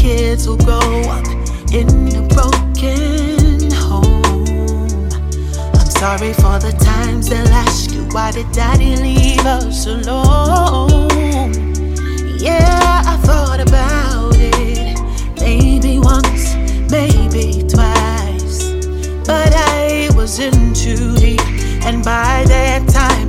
kids will grow up in a broken home. I'm sorry for the times they'll ask you, why did daddy leave us alone? Yeah, I thought about it, maybe once, maybe twice, but I was in too deep, and by that time